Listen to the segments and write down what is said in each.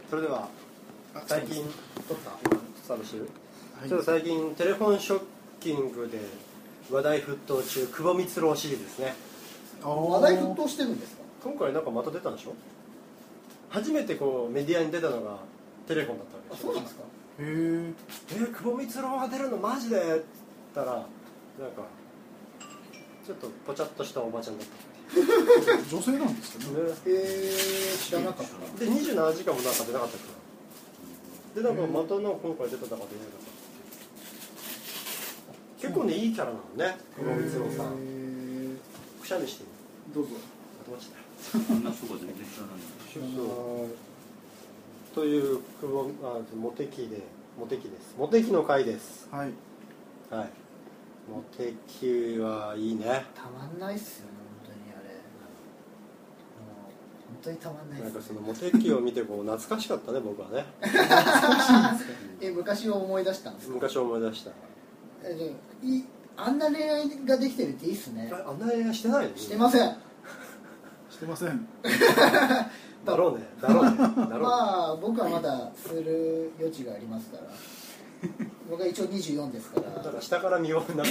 それでは最近撮ったスタートしてる、 はい、 ちょっと最近テレフォンショッキングで話題沸騰中久保光郎シリーズですね。 話題沸騰してるんですか？ 今回なんかまた出たんでしょ。初めてこうメディアに出たのがテレフォンだったわけでしょ。 そうなんですか？ へ久保光郎が出るのマジでって言ったらなんかちょっとぽちゃっとしたおばちゃんだった。 女性なんですかね。 知らなかった。 で27時間もなんか出なかったっけな。でなんかまたの今回出たのが出なかった。結構ねいいキャラなのね久保光郎さん。くしゃみしてる。 どうぞ。 そんな人が全然知らない。という久保モテ期です。モテ期の回です。 はい。 はい。モテ期はいいね。 たまんないっすよね本当にあれ。もう本当にたまんないっす、ね。 なんかそのモテ期を見てこう懐かしかったね僕はね。 昔を思い出したんですか？ 昔を思い出した。 あんな恋愛ができてるっていいっすね。 あんな恋愛してないの？ してません。 してません。 だろうね。 まあ僕はまだする余地がありますから。僕は一応24ですから。 だから下から見ような。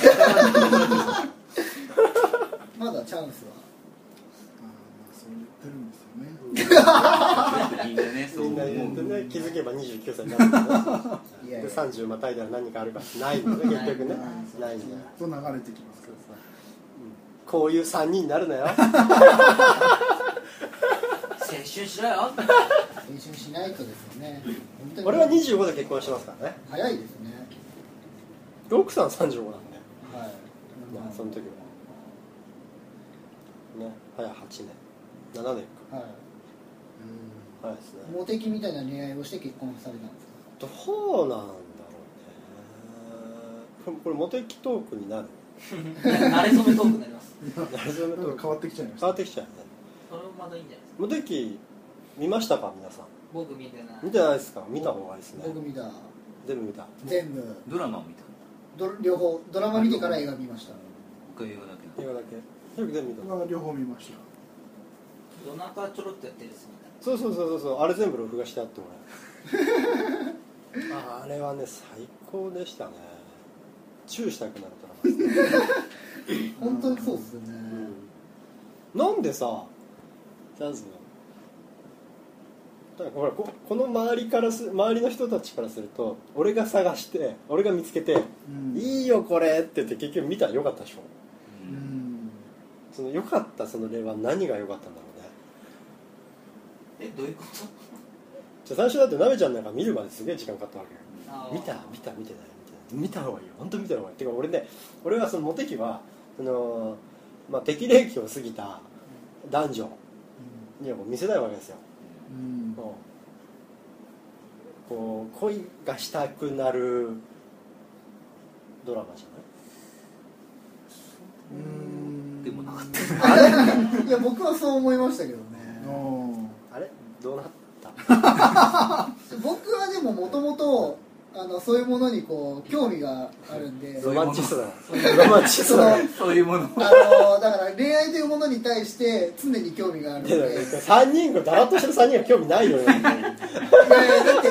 まだチャンスは。 そう言ってるんですよね。 みんなね、そう思うね。気づけば29歳になるんだね。で30またいだら何かあるかないのね結局ね。ないんだよ。 と流れてきますからさ。 こういう3人になるなよ。 青春しろよ。 青春しないとですよね。 俺は25で結婚してますからね。 早いですね。 奥さん35なんで。はい。まあその時はね、早8年、7年か。はい。早いですね。 モテ期みたいな恋愛をして結婚されたんですか？ どうなんだろうね。これモテ期トークになる。 慣れ初めトークになります。 慣れ初めトーク変わってきちゃいました。 変わってきちゃうね。 それもまだいいんじゃないですか。 モテ期見ましたか皆さん？ 僕見てない。 見てないですか？見た方がいいですね。 僕見た。 全部見た。 全部。 ドラマを見た。 両方ドラマ見てから映画見ました。 僕は映画だけ。 映画だけ。よく全部見た。 僕は両方見ました。 夜中ちょろっとやってるやつみたいな。 そうあれ全部録画してあってもらあれはね最高でしたね。チューしたくなるドラマですね。 本当にそうっすよね。 なんでさチャンスのだからほらこの周りの人たちからすると俺が探して俺が見つけて、いいよこれって言って結局見たらよかったでしょ。そのよかったその例は何が良かったんだろうね。 どういうこと？ じゃあ最初だってなべちゃんなんか見るまですげえ時間かかったわけよ。見てない見た方がいいよ本当見た方がいい。てか俺はそのモテ期は適齢期を過ぎた男女にはもう見せたいわけですよ。こう恋がしたくなるドラマじゃない？ でもなかった。 あれ？いや僕はそう思いましたけどね。 あれどうなった？ 僕はでももともとそういうものにこう興味があるんで。 ロマンチストだ。 そういうもの。 だから恋愛というものに対して常に興味があるんで。 3人がだらっとしてる3人が興味ないよね。 いやだって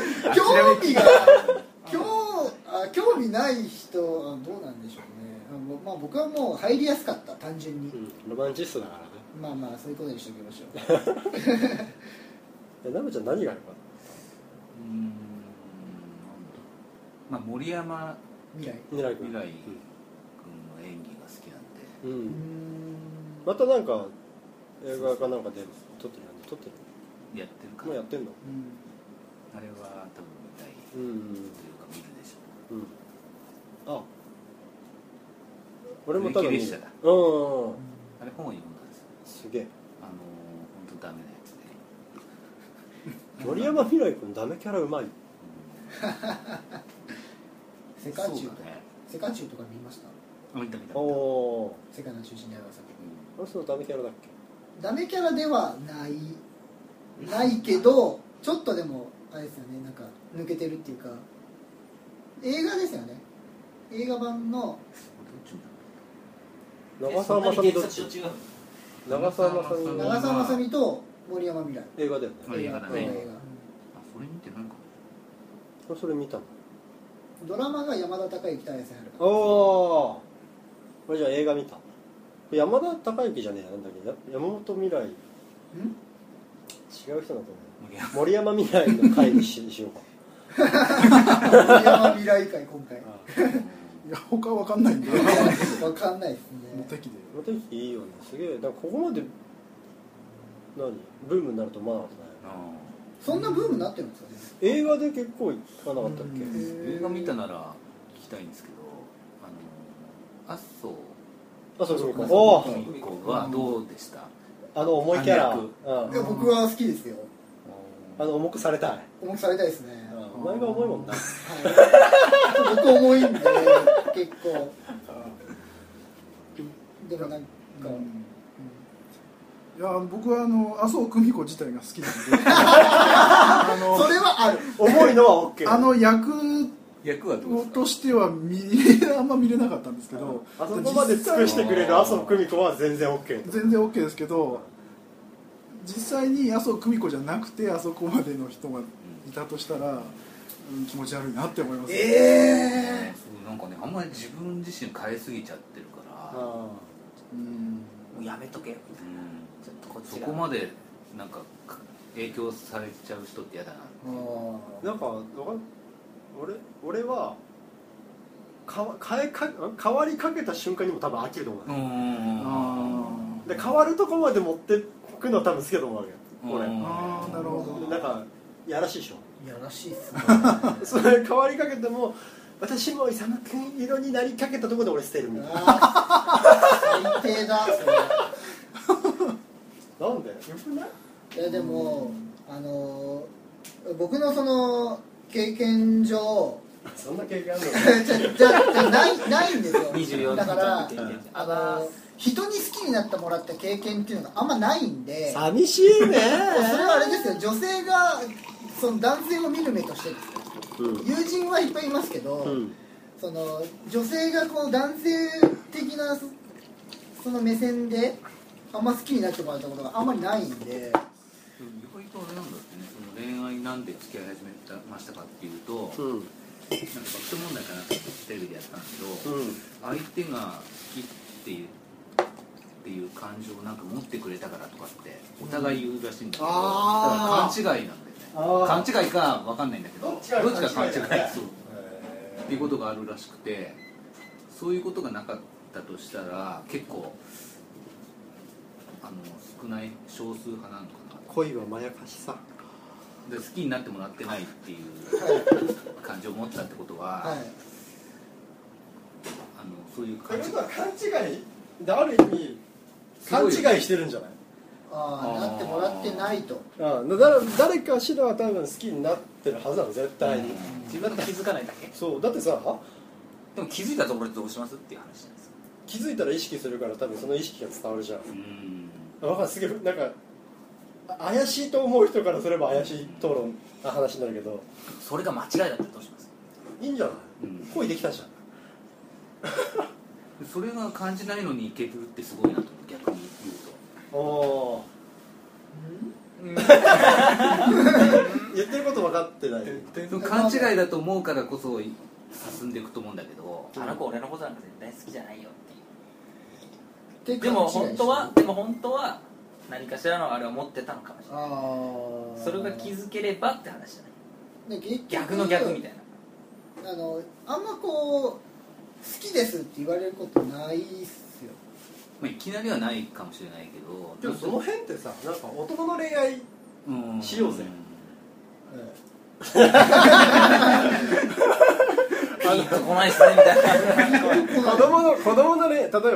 興味ない人はどうなんでしょうね。まあ僕はもう入りやすかった単純に。 ロマンチストだからね。 まあそういうことにしておきましょう。 なべちゃん何があるか。 まあ森山未来君の演技が好きなんで。またなんか映画かなんかで撮ってる。 やってるか。 もうやってんの？ あれは多分見たいというか見るでしょう。 あ、俺も多分でしただ。 あれ本を読んだんですよ。 すげえ。 本当ダメなやつで。 森山未来君ダメキャラうまい。 セカチュウとか見ました？ 見た。 世界の中心にある朝。 あれそのダメキャラだっけ？ ダメキャラではないけどちょっとでもあれですよね、なんか抜けてるっていうか映画ですよね。映画版の長澤まさみどっち？長澤まさみと森山未来。 映画だよね。 映画だね。 映画。 それ見それ見たの。 ドラマが山田孝之と綾瀬はるか。 おお、これじゃあ映画見た。山田孝之じゃねえや、なんだっけ、山本未来、違う人だと思う。森山未来の会にしようか。 森山未来会今回。 いや他わかんないんで。 わかんないですね。 無敵で。 無敵いいよね。すげえ。だからここまでブームになると思わなかったね。 そんなブームになってるんですかね。 映画で結構いかなかったっけ。 映画見たなら聞きたいんですけど、麻生久美子。 お久美子はどうでした？ 重いキャラ。 いや僕は好きですよ。 重くされたい。 重くされたいですね。 お前が重いもんな。 僕重いんで結構。でもなんか。 いや僕は麻生久美子自体が好きなんでそれはある。 重いのは OK。 役はどうですか？ としてはあんま見れなかったんですけど、 あそこまで尽くしてくれる麻生久美子は全然 OK。 全然 OK ですけど、実際に麻生久美子じゃなくてあそこまでの人がいたとしたら、気持ち悪いなって思います。 なんかね、あんまり自分自身変えすぎちゃってるから、 もうやめとけ、ちょっとこっちそこまでなんか影響されちゃう人って嫌だな。 なんか俺は変わりかけた瞬間にも多分飽きると思う。で変わるとこまで持ってくのは多分好きだと思うわけよ。俺。 なるほど。 なんかやらしいでしょ。 やらしいっすね。 それ変わりかけても私も勇君色になりかけたところで俺捨てるみたいな。 最低だそれ。 なんで？よくない？ いやでも僕のその経験上そんな経験あるの？ じゃないんですよ。 24 だから年人に好きになってもらった経験っていうのがあんまないんで。 寂しいね。 それはあれですよ。女性がその男性を見る目としてですよ。友人はいっぱいいますけど、その女性がこの男性的なその目線であんま好きになってもらったことがあんまりないんで。 意外とあれなんだってね、その恋愛なんで付き合い始めましたかっていうと、なんか爆笑問題かなんかテレビでやったんですけど、相手が好きっていう感情をなんか持ってくれたからとかってお互い言うらしいんだけど、だから勘違いなんだよね。勘違いかわかんないんだけど、どっちか勘違いそうっていうことがあるらしくて、そういうことがなかったとしたら結構少ない少数派なのかな。 恋はまやかしさで好きになってもらってないっていう感情を持ったってことは、そういう勘違いである意味勘違いしてるんじゃない？ なってもらってないと。 誰かしらは多分好きになってるはずなの絶対に。 自分で気づかないだけ。 そうだってさ、 でも気づいたところでどうしますっていう話なんですよ。 気づいたら意識するから多分その意識が伝わるじゃん。分かる。すげえなんか怪しいと思う人からすれば怪しい討論な話になるけど、 それが間違いだったらどうします？ いいんじゃない？恋できたじゃん。 それが感じないのにいけるってすごいなと思う。逆に言うと。 言ってること分かってない。 勘違いだと思うからこそ進んでいくと思うんだけど、 あの子俺のことなんか絶対好きじゃないよっていう。 ででも本当は何かしらのあれを持ってたのかもしれない。それが気づければって話じゃない。逆の逆みたいな。 あんまこう好きですって言われることないっすよ。 いきなりはないかもしれないけど、 でもその辺ってさ、なんか男の恋愛しようぜ。 ピンとこないっすねみたいな。 子供の恋愛、例えば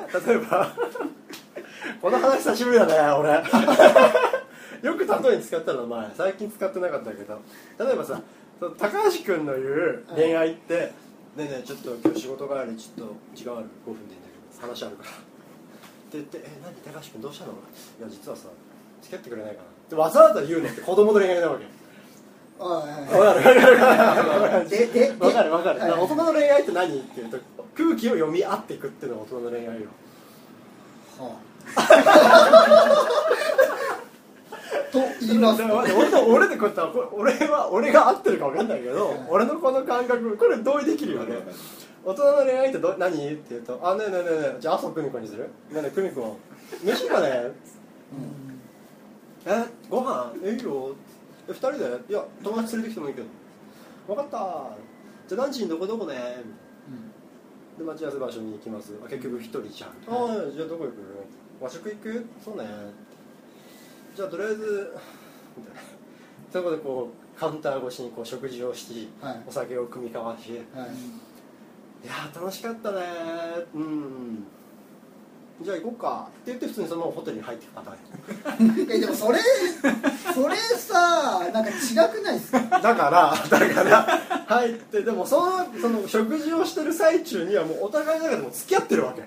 この話久しぶりだね俺。よく例えに使ったの前、最近使ってなかったけど、例えばさ、高橋君の言う恋愛って、ねえねえちょっと今日仕事帰りちょっと時間ある？5分でいいんだけど話あるからって言って、何高橋君どうしたの？いや実はさ付き合ってくれないかなってわざわざ言うのって子供の恋愛なわけ。わかる。大人の恋愛って何っていうと、空気を読み合っていくっていうのが大人の恋愛よ。 と言いますと俺でこうやったら俺が合ってるか分かんないけど、俺のこの感覚これ同意できるよね。大人の恋愛って何って言うと、ねえねえねえじゃあ麻生久美子にする？ねえねえ久美子飯かね、ご飯いいよ2人で、いや友達連れてきてもいいけど分かったじゃあ何時にどこどこね、で待ち合わせ場所に行きます。結局1人じゃん。じゃあどこ行く？和食行く？そうね。じゃあとりあえずみたいなそこでこうカウンター越しにこう食事をし、お酒を酌み交わし、いや楽しかったねじゃあ行こうかって言って普通にそのままホテルに入っていくパターンでもそれさなんか違くないですか？ だから入ってでもその食事をしてる最中にはもうお互いの中でも付き合ってるわけ。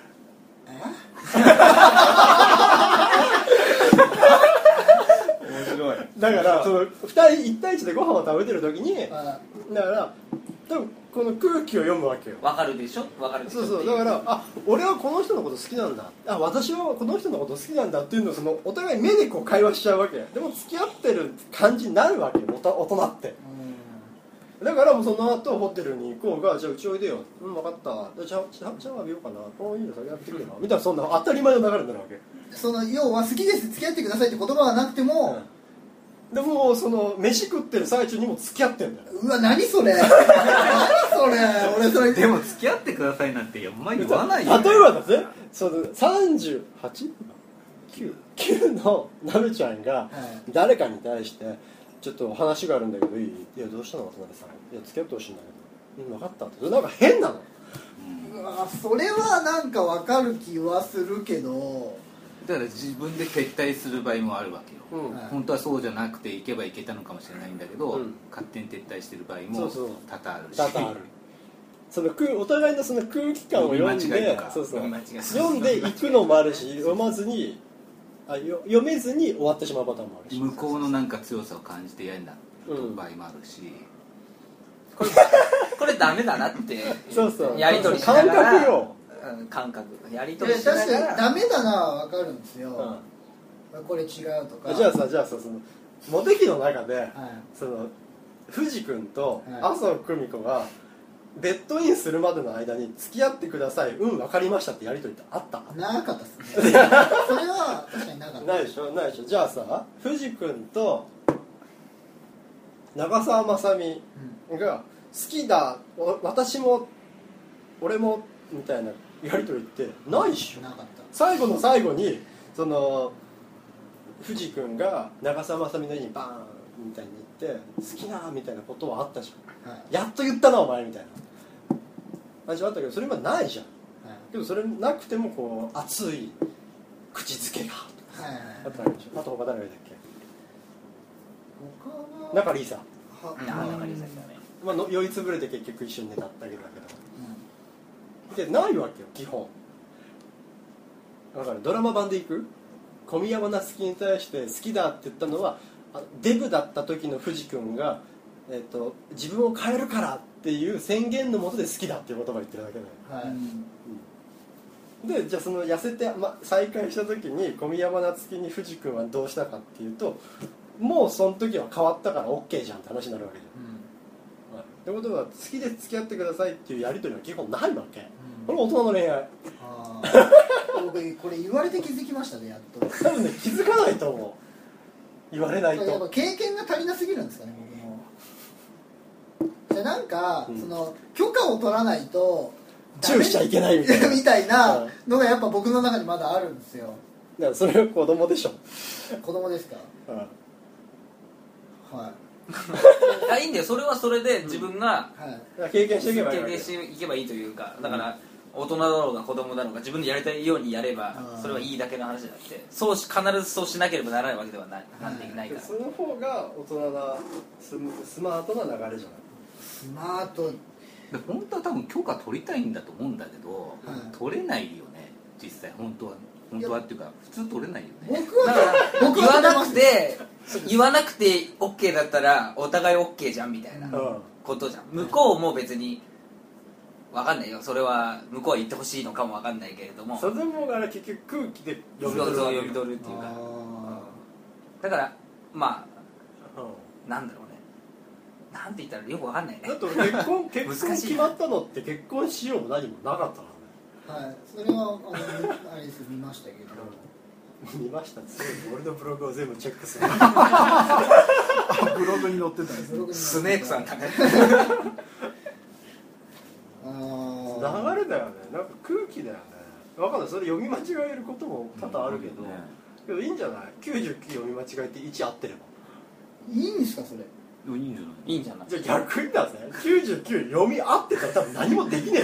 面白い。 だからその2人1対1でご飯を食べてる時にだから多分この空気を読むわけよ。 分かるでしょそうだから俺はこの人のこと好きなんだ、私はこの人のこと好きなんだっていうのをそのお互い目でこう会話しちゃうわけでも付き合ってる感じになるわけよ大人って。だからもうその後ホテルに行こうがじゃあうちおいでよ分かったじゃあシャワー浴びようかないいよ酒やってくれなみたいなそんな当たり前の流れになるわけ。 その要は好きです付き合ってくださいって言葉はなくても、 でもその飯食ってる最中にも付き合ってんだよ。 うわ何それ俺それでも付き合ってくださいなんてあんまり言わないよ、ね、 例えばだぜその 38?9 のなるちゃんが誰かに対してちょっと話があるんだけどいい？いやどうしたの渡辺さん、いや付き合ってほしいんだけど分かったってなんか変なの。 うわそれはなんか分かる気はするけどだから自分で撤退する場合もあるわけよ、本当はそうじゃなくて行けば行けたのかもしれないんだけど、勝手に撤退してる場合も多々あるし、 そのお互いのその空気感を読んで読んでいくのもあるし読めずに終わってしまうパターンもあるし、 向こうのなんか強さを感じて嫌になる場合もあるし、 これダメだなってやり取りしながら感覚よ感覚やり取りしながら確かにダメだなは分かるんですよ、これ違うとか。 じゃあさそのモテ期の中で、その藤君と麻生久美子がベッドインするまでの間に付き合ってください分かりましたってやり取りってあった？ なかったっすねそれは確かになかった。 ないでしょじゃあさ藤君と長澤まさみが好きだ私も俺もみたいなやり取りってないでしょ。 なかった。 最後の最後にその藤君が長澤まさみの家にバーンみたいに行って好きなみたいなことはあったじゃん、やっと言ったなお前みたいな感じはあったけどそれ今ないじゃん、でもそれなくてもこう熱い口づけがあったわけでしょ。あと他誰がいたっけ？中里依紗。 中里依紗だね。 酔いつぶれて結局一緒に寝ただけだけど、でないわけよ基本。だからドラマ版でいく小宮山夏樹に対して好きだって言ったのはデブだった時の藤君が、自分を変えるからっていう宣言のもとで好きだっていう言葉を言ってるだけだよ、でじゃあその痩せて、再会した時に小宮山夏樹に藤君はどうしたかっていうともうその時は変わったから OK じゃんって話になるわけじゃん、ってことは好きで付き合ってくださいっていうやり取りは基本ないわけ、これ大人の恋愛。 僕これ言われて気づきましたねやっと。 多分ね気づかないと思う言われないと。 やっぱ経験が足りなすぎるんですかね僕も。じゃあなんか、その許可を取らないとチューしちゃいけないみたいなみたいなのがやっぱ僕の中にまだあるんですよ。 だからそれは子供でしょ。 子供ですか？ はい。いいんだよそれはそれで自分が経験していけばいいというかだから大人だろうが子供だろうが自分でやりたいようにやればそれはいいだけの話であって必ずそうしなければならないわけではないからその方が大人なスマートな流れじゃない。 スマート本当は多分許可取りたいんだと思うんだけど、取れないよね実際本当はっていうか普通取れないよね。 僕言わなくて OK だったらお互い OK じゃんみたいなことじゃん。向こうも別に分かんないよそれは向こうは言ってほしいのかも分かんないけれどもそれも結局空気で読み取るっていうかだからまあ、なんだろうね、なんて言ったらよくわかんないね。 だって俺結婚決まったのって結婚しようも何もなかったからね。 はい、それはあれです見ましたけど見ました。俺のブログを全部チェックする。 ブログに載ってたんですね。 スネークさんだね。 流れだよね。なんか空気だよね。分かんない。それ読み間違えることも多々あるけど、けどいいんじゃない？ 99 読み間違えて1合ってればいいんですかそれ。 いいんじゃない？ いいんじゃない？ じゃあ逆にだぜ、99読み合ってたら多分何もできねえよ。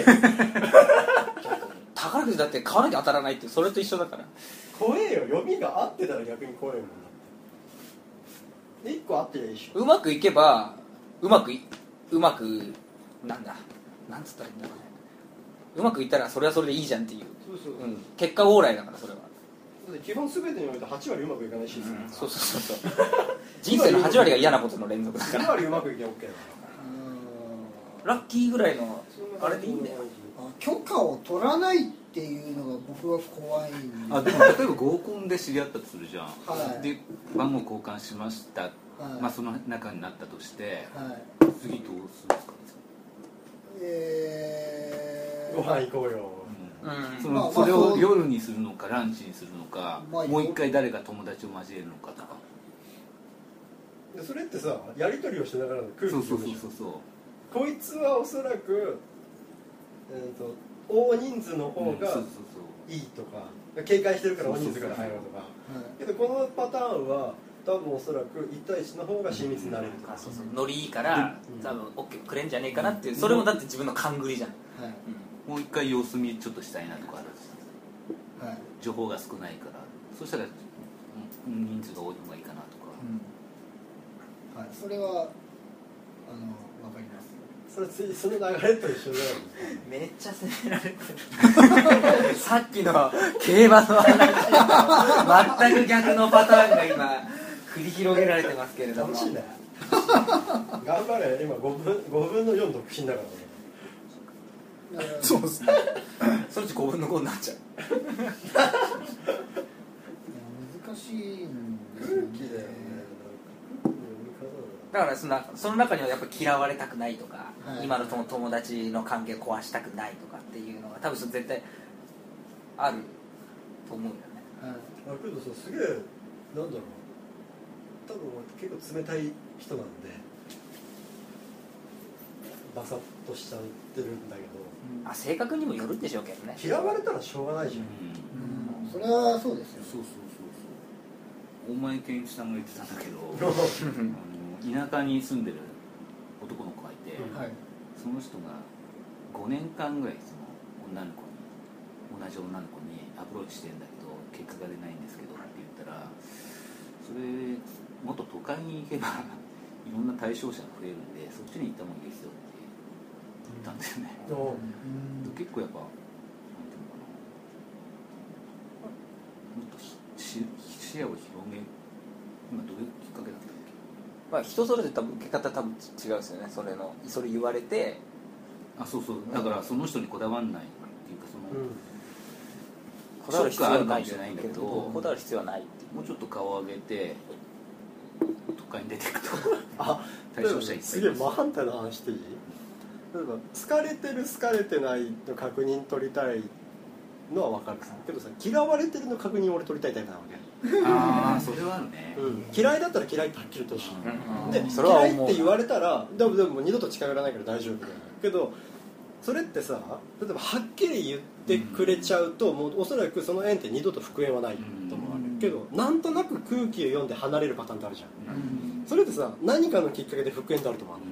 宝くじだって買わなきゃ当たらないってそれと一緒だから。 怖えよ。読みが合ってたら逆に怖えもんだって。1個合ってりゃいいでしょ。 うまくいけばうまくなんだなんつったらいいんだろうね、うまくいったらそれはそれでいいじゃんっていう、 そうそう、 うん、結果往来だからそれは。 基本全てにおいて8割うまくいかないし、 そう人生の8割が嫌なことの連続だから。 2割うまくいけば OK だかラッキーぐらいのら。 あれでいいんだよ。 許可を取らないっていうのが僕は怖いんで。 あでも例えば合コンで知り合ったとするじゃん、 はい、で番号交換しました、 はい、 まあその中になったとして、 はい、 次どうするんですか？ ご飯行こうよ、 それを夜にするのかランチにするのか、 まあ、 もう一回誰か友達を交えるのかとか。 でそれってさ、やり取りをしながらの空気をそうこいつはおそらく、大人数の方がいいとか、警戒してるから大人数から入ろうとか、けどこのパターンは多分おそらく1対1の方が親密になれるとか、 ノリいいから多分 OK くれんじゃねえかなっていう、それもだって自分の勘繰りじゃん、 はい、 もう一回様子見ちょっとしたいなとかある、 はい、 情報が少ないから、そしたら人数が多い方がいいかなとか、 はい、それは分かります。 その流れと一緒だよね。 めっちゃ責められてる。さっきの競馬の話全く逆のパターンが今繰り広げられてますけれども。 楽しいね。頑張れ。今5分の4独身だからね。 そうですね。 そのうち5分の5になっちゃう。 難しいんです空よ気だよね。 だからその中にはやっぱ嫌われたくないとか、 はい、 今の友達の関係を壊したくないとかっていうのが多分絶対あると思うんだよね。 はい、 だけどさ、すげえなんだろう、多分結構冷たい人なんでバサッとしちゃってるんだけど、 性格にもよるんでしょうけどね。 嫌われたらしょうがないじゃん、 それはそうですよ。 そう大前健一さんが言ってたんだけど田舎に住んでる男の子がいて、 はい、 その人が5年間ぐらいその同じ女の子にアプローチしてんだけど結果が出ないんですけどって言ったら、それもっと都会に行けばいろんな対象者が増えるんでそっちに行った方がいいですよって言ったんですよね。結構やっぱなんていうのかな、もっと視野を広げ、今どういうきっかけだったっけ？ まあ、人それぞれ多分受け方多分違うですよね。それ言われて、 そうだからその人にこだわんないっていうか、その、 こだわる必要はないショックあるかもしれないんだけど、 こだわる必要はないっていう。 もうちょっと顔を上げて都会に出ていくと対象者いっぱいいます。 すげえ真反対の話していい？例えば好かれてる好かれてないの確認取りたいのは分かるけどさ、嫌われてるの確認俺取りたいタイプなわけ。 それはあるね、 嫌いだったら嫌いってはっきりとしで、 それは嫌いって言われたらでも二度と近寄らないから大丈夫だよけど、それってさ、例えばはっきり言ってくれちゃうと、もうおそらくその縁って二度と復縁はないと思うわけ、けどなんとなく空気を読んで離れるパターンってあるじゃん、それってさ、何かのきっかけで復縁ってあると思う、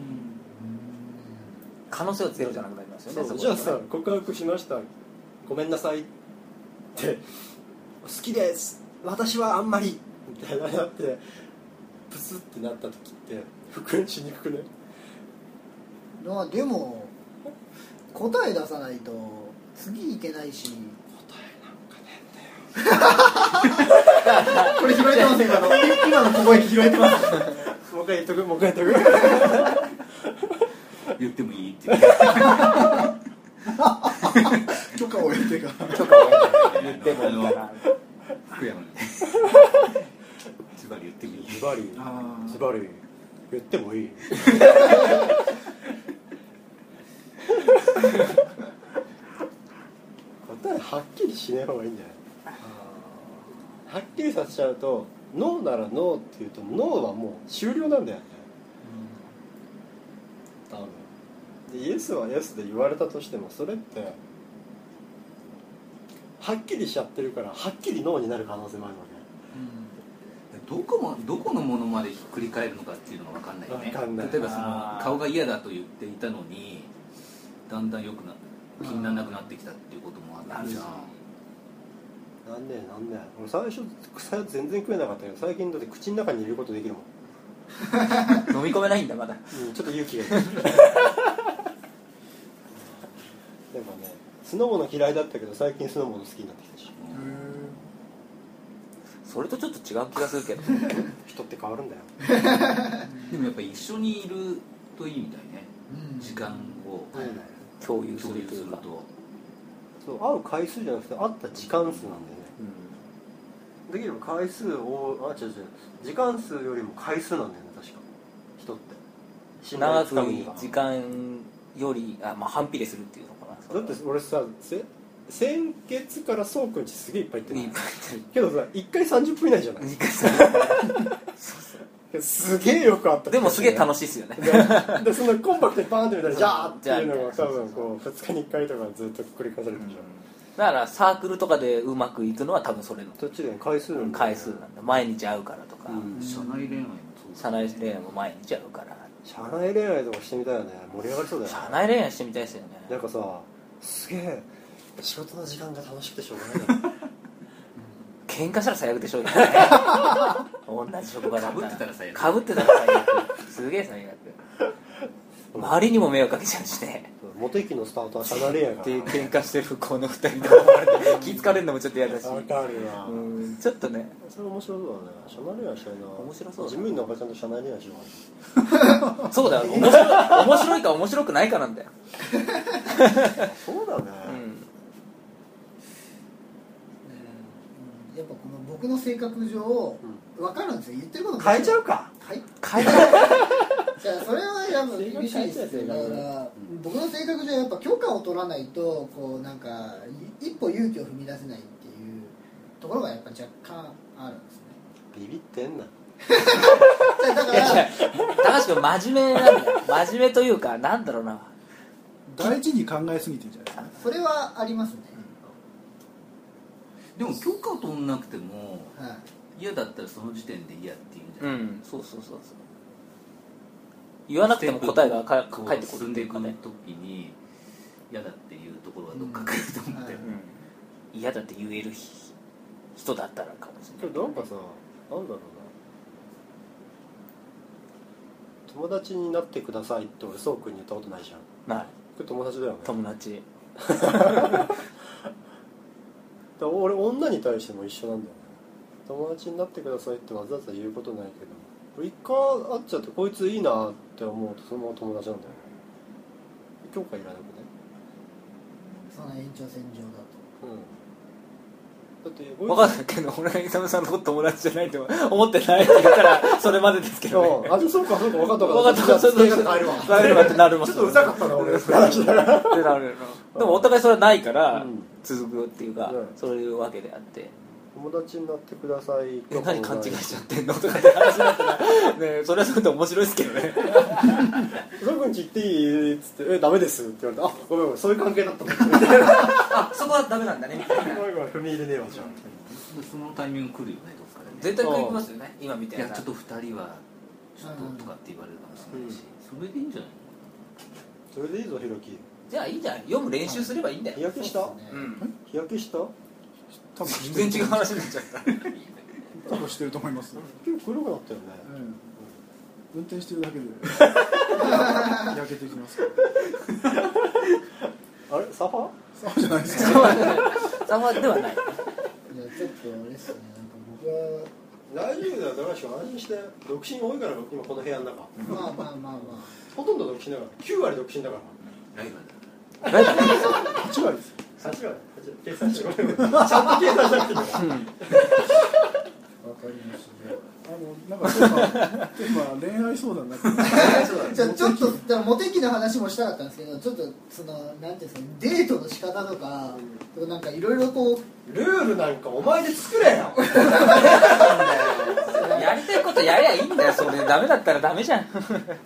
可能性はゼロじゃなくなりますよね。 そうじゃあさ、告白しました、ごめんなさいって好きです私はあんまりみたいななってプスってなった時って復縁しにくくね？ でも答え出さないと次いけないし。答えなんかねえんだよこれ拾えてませんか？今の小声拾えてます？ もう一回言っとく言ってもいいっていう許可を得て言ってもいいかな。 福山にズバリバリ言ってもいい答えはっきりしない方がいいんじゃない？はっきりさせちゃうとノーならノーって言うとノーはもう終了なんだよね、多分でイエスはイエスで言われたとしてもそれってはっきりしちゃってるからはっきりノーになる可能性もあるわけ。 どこのものまでひっくり返るのかっていうのが分かんないよね。 分かんない。 例えばその顔が嫌だと言っていたのにだんだん良くな気にならなくなってきたっていうこともあるじゃん。 なんで俺最初草や全然食えなかったけど最近だって口の中に入れることできるもん飲み込めないんだまだ、 ちょっと勇気がいるなんかね酢の物嫌いだったけど最近酢の物好きになってきたしそれとちょっと違う気がするけど人って変わるんだよでもやっぱり一緒にいるといいみたいね、時間を共有するというかそう会う回数じゃなくて会った時間数なんだよね、できれば回数を違う時間数よりも回数なんだよね確か人って長く時間より反比例するっていうのかな。 だって俺さ先月からそうくんちすげえいっぱい行ってるいっぱい行ってるけどさ1回30分以内じゃない 2回そうすげえよくあったでもすげえ楽しいっすよねでそのコンパクトにパーンって見たらジャーっていうのが多分こう2日に1回とかずっと繰り返されてるでしょ、 だからサークルとかでうまくいくのは多分それのどっちで回数なんだ、 回数なんだ。毎日会うからとか、 社内恋愛も社内恋愛も毎日会うから社内恋愛とかしてみたいよね。盛り上がりそうだよね。 社内恋愛してみたいですよね。 なんかさすげえ仕事の時間が楽しくてしょうがないな喧嘩したら最悪でしょうね同じ職場だったら被ってたら最悪被ってたら最悪すげえ最悪周りにも迷惑かけちゃうしね元駅のスタートは社内恋愛でか喧嘩してるこの二人で思われて気ぃかれるのもちょっと嫌だしら分かるな、 ちょっとねそれ面白そうだね。社内恋愛したいな。 面白そうだ事務員のおばちゃんと社内恋愛しようそうだよ面白いか面白くないかなんだよそうだね、 やっぱこの僕の性格上分かるんですよ。言ってること変えちゃうか。 はい変えたじゃあそれはやっぱ厳しいですよ。だから僕の性格上やっぱ許可を取らないとこうなんか一歩勇気を踏み出せないっていうところがやっぱ若干あるんですね。 ビビってんな。 だから高橋君真面目なんだよ。真面目というかなんだろうな大事に考えすぎてるんじゃないですか。 それはありますね。 でも許可を取んなくてもはい。 嫌だったらその時点で嫌っていうんじゃない、 そう言わなくても答えが返ってくる進んでいくっていうかね時に嫌だっていうところはどっか来ると思って、 嫌だって言える人だったらかもしれないけどなんかさ、なんだろうな、友達になってくださいって俺そうくんに言ったことないじゃん。 ないこれ友達だよね。 友達だから俺女に対しても一緒なんだよね。友達になってくださいってわざわざ言うことないけど、一回会っちゃってこいついいなって思うとそのまま友達なんだよね。許可いらなくね。 その延長線上だと。 だって分かんないけど俺が勇さんのこと友達じゃないと思ってないって言ったらそれまでですけどねあ、じゃあそうか分かった分かったそう帰るわ帰るわってなるもんちょっとうざかったな俺話だからってなるのでもお互いそれはないからうん続くっていうか、そういうわけであって友達になってください。 何勘違いしちゃってんのとかって話になってねそれはそれで面白いですけどねそこんち行っていいっつってダメですって言われて、あ、ごめんごめん、そういう関係だったもんあそこはダメなんだねみたいなごめんごめん、踏み入れねえわじゃん。 そのタイミング来るよねどっかでね絶対食いますよね今みたいないやちょっと2人はちょっととかって言われるかもしれないし、それでいいんじゃないそれでいいぞひろき。 じゃあいいじゃん読む練習すればいいんだよ日焼けした？ うん日焼けした？ 多分全然違う話になっちゃった多分してると思います。 結構黒くなったよね。 運転してるだけで焼けてきますあれサファ？ そうじゃないですか。 サファではないいやちょっとあれですね。なんか大丈夫だよ高橋君、安心して。独身多いから今この部屋の中。 僕はまあほとんど独身だから。9割独身だから。 ライバルだ 8割です。 8割。計算してごめん。ちゃんと計算しなくていいんだよ。 わかりました。 なんかテーマ恋愛相談になってじゃあちょっとモテ期の話もしたかったんですけど、ちょっとそのなんていうんですか、デートの仕方とか、なんかいろいろこうルールなんかお前で作れよやりたいことやりゃいいんだよ。それダメだったらダメじゃん。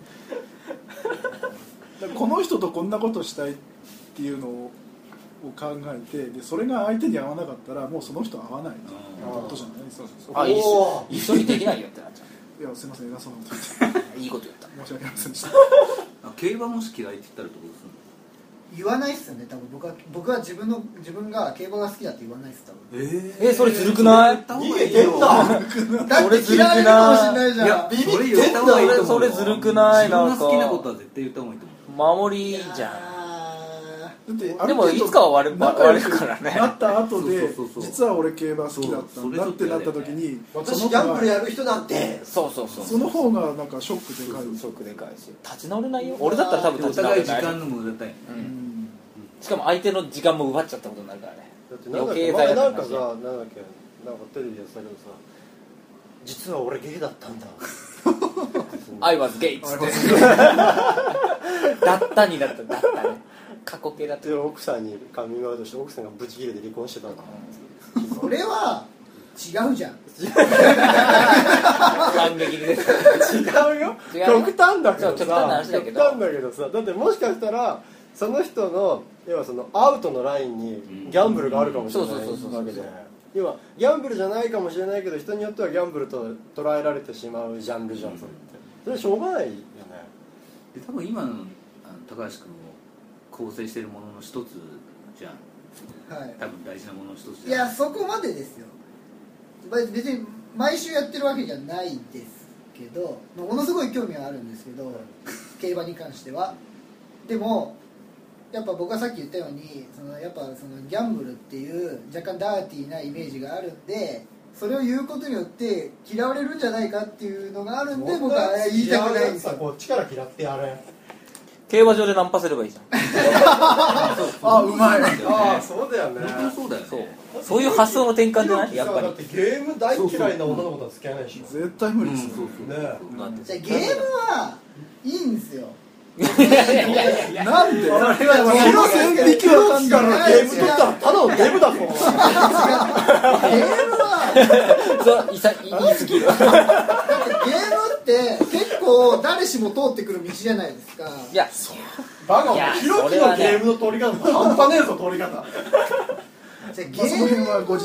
この人とこんなことしたいっていうのを考えて、でそれが相手に合わなかったらもうその人合わないってことじゃないですか。 あ、一緒にできないよってなっちゃいや、すいません、偉そうなこと言ってう。いいこと言った。 申し訳ありませんでした競馬もし嫌いって言ったらどうするの？ 言わないっすよね、多分僕は自分が競馬が好きだって言わないっす、多分。 それずるくない？ 逃げてんだだって嫌われるかもしれないじゃん。 いや、それ言った方がいいと思う。 それずるくない？なんか自分が好きなことは絶対言った方がいいと思う。 守りじゃん。 だってでもいつかは割れるからね。 なった後でそう実は俺競馬好きだったんだってなった時に、 私ギャンブルやる人なんてそうその方がなんかショックでかい。 ショックでかいし、立ち直れないよ。俺だったら多分お立ち直れない。 互い時間の無駄だよ。 しかも相手の時間も奪っちゃったことになるからね。 だってなんだっけ、前なんかさ、なんだっけ、なんかテレビでやってたけどさ、実は俺ゲイだったんだ I was gay っつってだったになった。だったね、過去形だったで奥さんにカミングアウトして、奥さんがブチ切れで離婚してたんだ。 それは違うじゃん。 反撃です。 違うよ、極端だけどさ、 極端な話だけど、 極端だけどさ、だってもしかしたらその人の要はそのアウトのラインにギャンブルがあるかもしれないわけで、要はギャンブルじゃないかもしれないけど、人によってはギャンブルと捉えられてしまうジャンルじゃん、それって。それしょうがないよね。 で多分今の高橋君を構成しているものの一つじゃん。 はい。 多分大事なものの一ついじゃん。 や、そこまでですよ。別に毎週やってるわけじゃないですけど、ものすごい興味はあるんですけど、競馬に関しては。でもやっぱ僕がさっき言ったように、やっぱそのギャンブルっていう若干ダーティーなイメージがあるんで、それを言うことによって嫌われるんじゃないかっていうのがあるんで、僕は言いたくないんですよ。 こっちから嫌ってやれ。 競馬場でナンパすればいいじゃん。 あ、うまい。 ああ、そうだよね。 本当そうだよね。 そういう発想の転換じゃない？やっぱりだってゲーム大嫌いな女の子とは付き合えないでしょ。 絶対無理ですよ。 ねじゃあゲームはいいんですよ。 なんで？ それはその線引きわかんない。 ゲーム取ったらただのゲームだぞ。 ゲームはそう言い過ぎる。 だってゲームって結構誰しも通ってくる道じゃないですか。 いや、 バカ、 いやヒロキのゲームの取り方半端ねえぞ、取り方。 じゃあゲまあその辺は後日。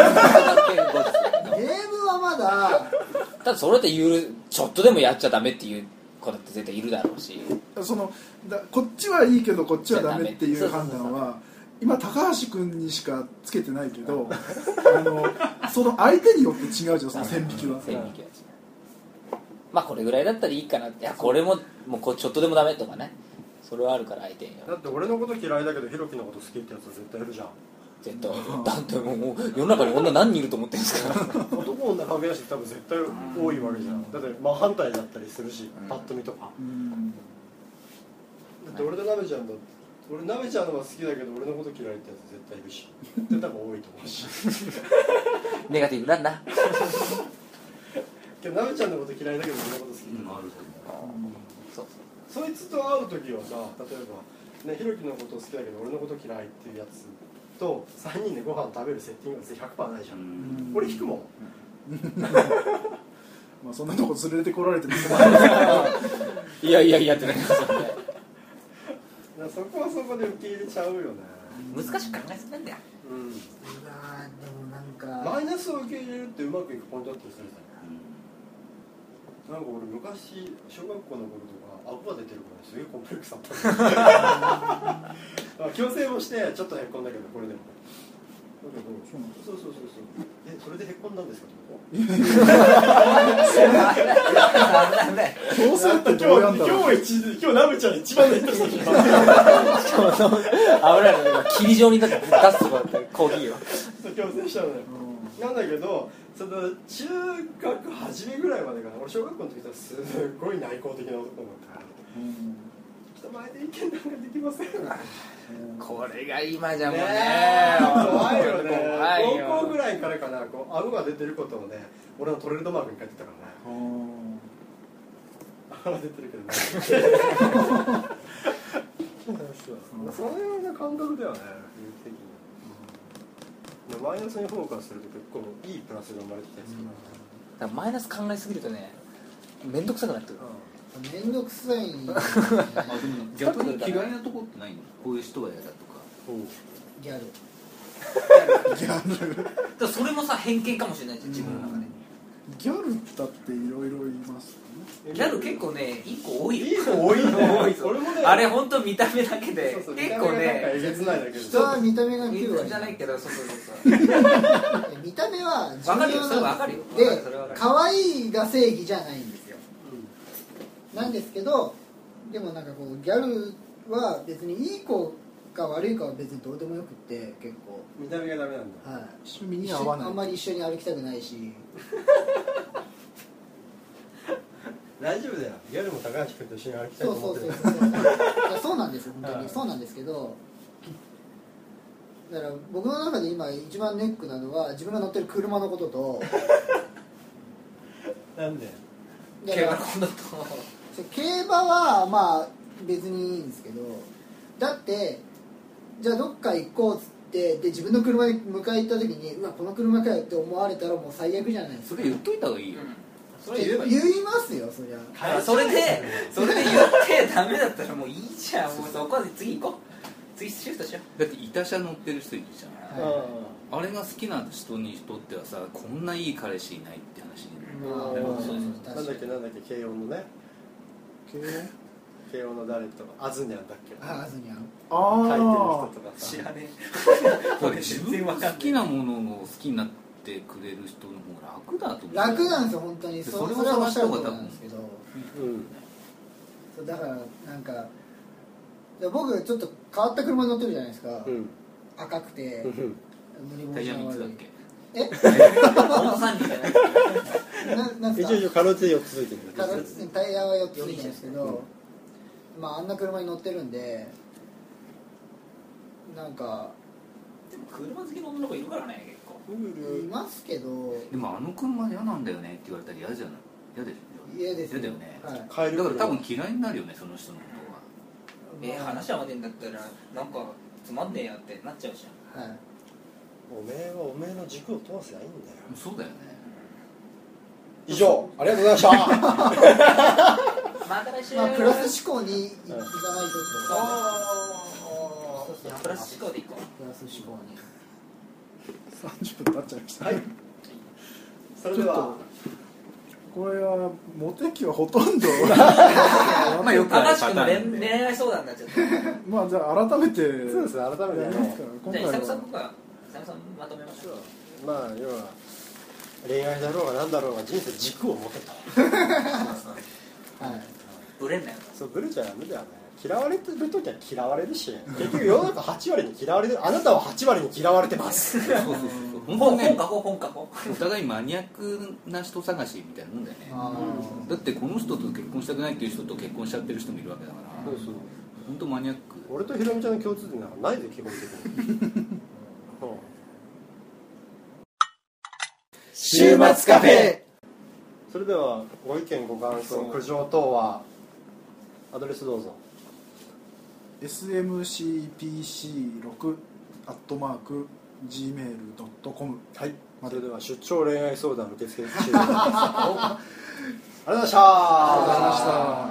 ゲームはまだただそれってちょっとでもやっちゃダメっていう子だって絶対いるだろうし、 こっちはいいけどこっちはダメっていう判断は今高橋君にしかつけてないけどその相手によって違うじゃん、その線引きは。 線引きは違う。まあこれぐらいだったらいいかなって、いやこれもうちょっとでもダメとかね、それはあるから相手にだって俺のこと嫌いだけどヒロキのこと好きってやつは絶対いるじゃん。 絶対だってもう世の中に女何人いると思ってるんですか。 男女関係なし多分絶対多いわけじゃん。だって真反対だったりするし、パッと見とか。だって俺とナベちゃんだって、俺ナベちゃんの方が好きだけど俺のこと嫌いってやつ絶対いるし、絶対多分多いと思うし。 ネガティブなんだ。 けどナベちゃんのこと嫌いだけど俺のこと好きってあるとそうそいつと会う時はさ、例えばね、ヒロキのこと好きだけど俺のこと嫌いっていうやつと3人でご飯食べるセッティングが 100% ないじゃん。俺引くもん。 まあそんなとこ連れてこられてもいやってなりますよね。 そこはそこで受け入れちゃうよね。 難しく考えすぎなんだよ。 でもなんかマイナスを受け入れるってうまくいくポイントだったりするじゃん。なんか俺昔小学校の頃とか顎が出てるからすげえコンプレックスあった。矯正もしてちょっとへっこんだけど、これでもだけどそうそれでへっこんだんですか強制ってどうやんだろう。 今日ナベちゃん一番のヒットした危ないの今霧状になって出すとかってコーヒーを矯正したのよ。なんだけどその中学初めぐらいまでかな、俺小学校の時はすごい内向的な男だったから、 人前で意見なんかできません。 これが今じゃもうね怖いよね。 怖いよ。 高校ぐらいからかな、こう顎が出てることをね、俺のトレードマークに書いてたからね。顎が出てるけどね。そういう感覚だよね、的に。マイナスにフォーカスすると結構いいプラスが生まれてきたりする。 だからマイナス考えすぎるとね、面倒くさくなってくる。 面倒くさい、ね、 でも逆に嫌いなとこってないの？こういう人が嫌だとか。 ギャルだそれもさ偏見かもしれないじゃん、自分の中で。 ギャルだっていろいろいますギャル結構ね、いい子多いよ。 いい子多いね。俺もね。 あれ本当見た目だけでそう結構ね、 えげつないだけど。 人は見た目が9割じゃないけど、そう見た目は重わかるよ、それ要わかるよ。 でそれわかる可愛いが正義じゃないんですよ、なんですけど、でもなんかこうギャルは別にいい子か悪いかは別にどうでもよくって結構見た目がダメなんだ。 はい、 趣味に合わない。 あんまり一緒に歩きたくないし大丈夫だよ。ギャルも高橋君と一緒に歩きたいと思ってる。 そうなんですよ、本当にそうなんですけど、だから僕の中で今一番ネックなのは自分が乗ってる車のこととなんで？ 競馬のことと競馬はまあ別にいいんですけど、だってじゃあどっか行こうっつってで自分の車に迎え行った時にうわこの車かよって思われたらもう最悪じゃないですか。 それ言っといた方がいいよ。 それ言えばいい。 言いますよそりゃ。 それで言ってダメだったらもういいじゃん。もうそこで次行こう。次シフトしよだって板車乗ってる人いるじゃん。 はあれが好きな人にとってはさ、こんないい彼氏いないって話になる。 まあそうですなんだっけ慶応のね。慶応の誰とかアズニャンだっけ。 あずにゃん書いてるあ人とかさ。 知らねだって自分が好きなものを好きになってくれる人の方が楽だと思う。 楽なんですよ本当に。 それをそれはおっしゃる通り探した方が多分なんですけど、 うん。 そうだからなんか僕ちょっと変わった車乗ってるじゃないですか、 うん。 赤くて乗りタイヤ3つだっ悪いけ？ え本3人じゃない。 なんすか一応可能性4つついてる。 タイヤは4つついてるんですけど、まああんな車に乗ってるんでなんかでも車好きの女の子いるからね、結構。 いますけどでもあの車嫌なんだよねって言われたら嫌じゃない？嫌でしょ？ 嫌です嫌だよね。 はい変えるだから多分嫌いになるよね、その人のことは。 話合わねえんだったらなんかつまんねえやってなっちゃうじゃん。 はいおめえはおめえの軸を通せばいいんだよ。 そうだよね。 以上、ありがとうございました。 また来週。 まあプラス思考にいかないとプラス思考でいこう。 プラス思考に 30分経っちゃいました。 はい。それではこれはモテ期はほとんどまあよくある高橋君のパターン恋愛相談になっちゃった。 まあじゃあ改めてそうですね、改めてやりますから今回じゃあ伊作さんは僕は伊作さんまとめましょう。 まあ要は恋愛だろうが何だろうが人生軸を持てと。 はいブレんなよ。 そうブレちゃダメだよね。嫌われてる時は嫌われるし、結局世の中8割に嫌われてる。あなたは8割に嫌われてます。 そうそうそう。本当ね、 本書こう本書こう。 お互いマニアックな人探しみたいなもんだよね。 あだってこの人と結婚したくないっていう人と結婚しちゃってる人もいるわけだからそうそう。 本当マニアック。 俺とひろみちゃんの共通点なんかないで基本的に。 週末カフェ。 それではご意見ご感想苦情等はアドレスどうぞ。 smcpc6@gmail.com はい。それでは出張恋愛相談受付中。ありがとうございました。 ありがとうございました。